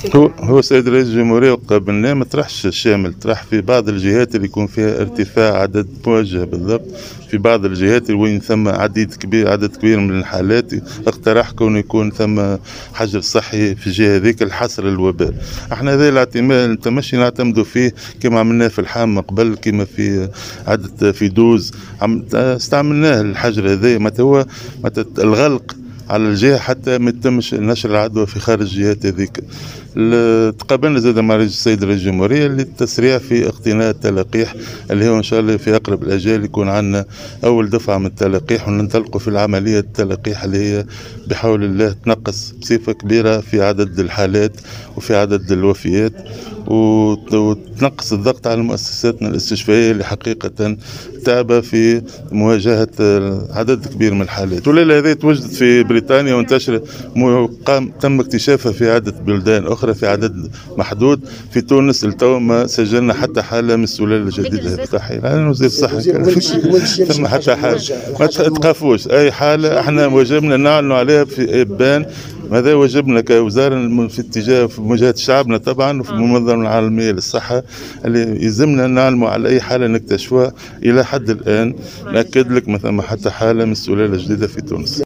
هو السيد رئيس الجمهورية وقابلناه ما طرحش شامل، طرح في بعض الجهات اللي يكون فيها ارتفاع عدد موجه بالضبط، في بعض الجهات وين ثم عدد كبير من الحالات اقترح كون يكون ثم حجر صحي في الجهة هذيك لحصر الوباء. احنا هذا الاعتماد التمشي نعتمدوا فيه كما عملناه في الحامة قبل، كما في عدد في دوز استعملناه الحجر هذا، متى هو الغلق على الجهة حتى ما يتمش نشر العدوى في خارج الجهات هذيك. تقابلنا زاد مع السيد رئيس الجمهورية للتسريع في اقتناء التلقيح، اللي هو إن شاء الله في أقرب الأجال يكون عندنا أول دفعة من التلقيح، وننطلقوا في العملية التلقيح اللي هي بحول الله تنقص بصفة كبيرة في عدد الحالات وفي عدد الوفيات، وتنقص الضغط على مؤسساتنا الاستشفائية اللي حقيقة تعب في مواجهة عدد كبير من الحالات. والليلة هذه توجدت في بريطانيا وانتشر، تم اكتشافها في عدة بلدان أخرى في عدد محدود. في تونس لتو ما سجلنا حتى حالة من السلالة الجديدة هذه. صحيح، أنا وزير الصحة ثم حتى حالة ما تخافوش، أي حالة احنا واجبنا نعلنوا عليها في إبان، هذا واجبنا كوزارة في اتجاه في مواجهة شعبنا طبعا، وفي المنظمة العالمية للصحة اللي يلزمنا نعلموا على أي حالة نكتشفها. إلى حد الآن نأكد لك مثلا حتى حالة من السلالة الجديدة في تونس.